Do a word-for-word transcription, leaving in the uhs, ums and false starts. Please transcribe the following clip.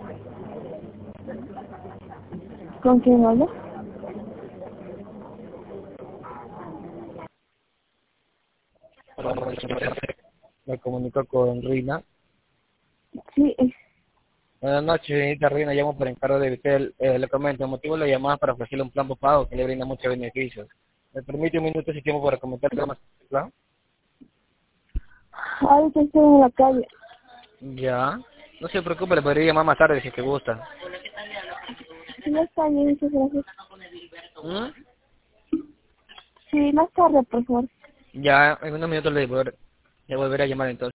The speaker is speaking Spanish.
¿Con quién hablo? Me comunico con Rina. Sí, Buenas noches, señorita Rina. Llamo por encargo de usted. Eh, le comento, el motivo de la llamada para ofrecerle un plan pago que le brinda muchos beneficios. ¿Me permite un minuto si tiempo para comentarle más del plan? ahorita estoy en la calle. Ya. No se preocupe, le podría llamar más tarde si es que gusta. Sí, está bien, muchas gracias. ¿Mm? Sí, más tarde, por favor. Ya, en unos minutos le, volver- le volveré a llamar entonces.